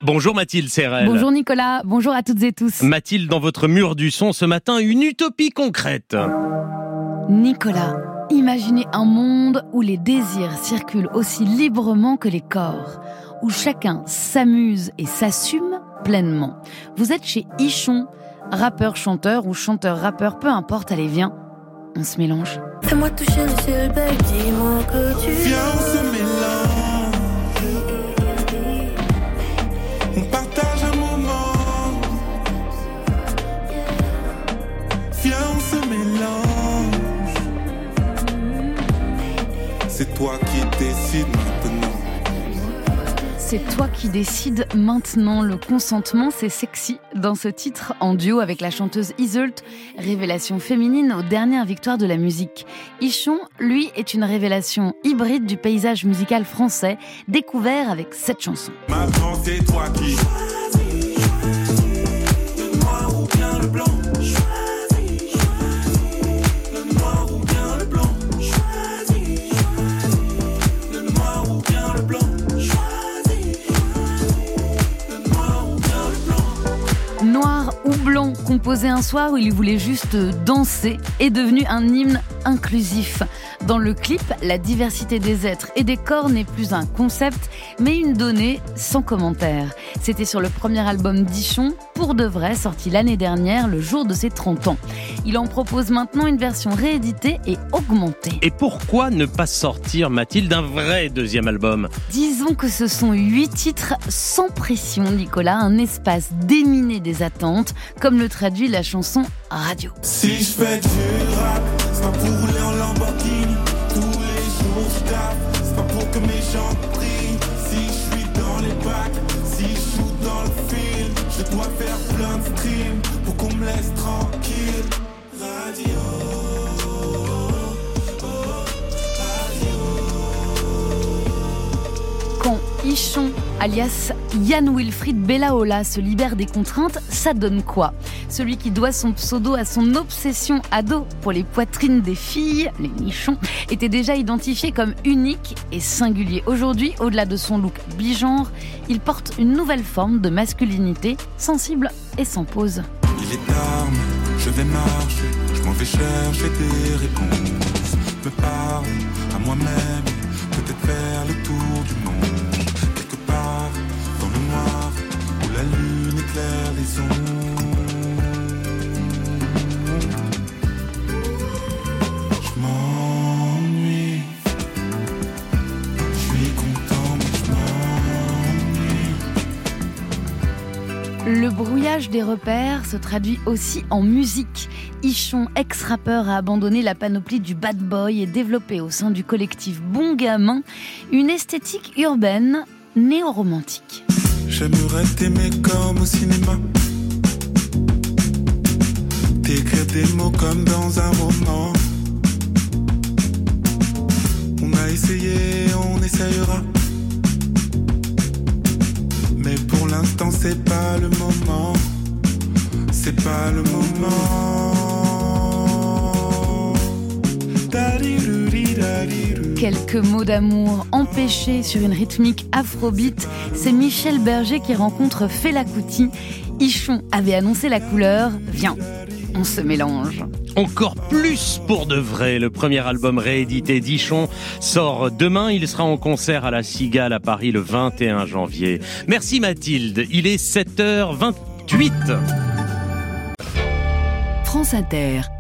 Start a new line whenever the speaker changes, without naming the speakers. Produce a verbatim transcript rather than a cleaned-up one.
Bonjour Mathilde Serrel.
Bonjour Nicolas, bonjour à toutes et tous.
Mathilde, dans votre mur du son ce matin, une utopie concrète.
Nicolas, imaginez un monde où les désirs circulent aussi librement que les corps, où chacun s'amuse et s'assume pleinement. Vous êtes chez Ichon, rappeur-chanteur ou chanteur-rappeur, peu importe, allez viens, on se mélange.
Fais-moi toucher le ciel, babe, dis-moi que tu
viens, on se mélange. On partage un moment. Viens, on se mélange. C'est toi qui décides maintenant.
C'est toi qui décides maintenant. Le consentement, c'est sexy dans ce titre, en duo avec la chanteuse Iseult, révélation féminine aux dernières victoires de la musique. Ichon, lui, est une révélation hybride du paysage musical français, découvert avec cette chanson.
Maintenant, c'est toi qui choisis, le noir ou bien le blanc. Choisis, choisis, le noir ou bien le blanc. Choisis, choisis, le noir ou bien le blanc.
Noir ou blanc, composé un soir où il voulait juste danser, est devenu un hymne inclusif. Dans le clip, la diversité des êtres et des corps n'est plus un concept, mais une donnée sans commentaire. C'était sur le premier album d'Ichon, Pour de vrai, sorti l'année dernière, le jour de ses trente ans. Il en propose maintenant une version rééditée et augmentée.
Et pourquoi ne pas sortir, Mathilde, un vrai deuxième album ?
Disons que ce sont huit titres sans pression, Nicolas, un espace déminé des attentes, comme le traduit la chanson Radio.
Si je fais du rap, c'est pas pour rouler en Lamborghini. Tous les jours je tape, c'est pas pour que mes jambes brillent. Si je suis dans les bacs, si je joue dans le film, je dois faire plein de streams pour qu'on me laisse tranquille. Radio, oh, radio.
Quand Ichon, alias Yann Wilfried Bellaola, se libère des contraintes, ça donne quoi ? Celui qui doit son pseudo à son obsession ado pour les poitrines des filles, les nichons, était déjà identifié comme unique et singulier. Aujourd'hui, au-delà de son look bigenre, il porte une nouvelle forme de masculinité, sensible et sans pause.
Il est tard, je vais marcher, je m'en vais chercher des réponses. Me parle à moi-même, peut-être faire le tour du monde. Quelque part dans le noir, où la lune éclaire les ondes. Je m'ennuie, je suis content mais je m'ennuie.
Le brouillage des repères se traduit aussi en musique. Ichon, ex-rappeur, a abandonné la panoplie du bad boy et développé au sein du collectif Bon Gamin une esthétique urbaine néo-romantique.
J'aimerais t'aimer comme au cinéma, t'écrire des mots comme dans un roman. On a essayé, on essayera, mais pour l'instant c'est pas le moment. C'est pas le moment.
Quelques mots d'amour empêchés sur une rythmique afrobeat, c'est Michel Berger qui rencontre Fela Kuti. Ichon avait annoncé la couleur, viens, on se mélange.
Encore plus pour de vrai. Le premier album réédité d'Ichon sort demain. Il sera en concert à la Cigale à Paris le vingt et un janvier. Merci Mathilde. Il est sept heures vingt-huit.
France Inter.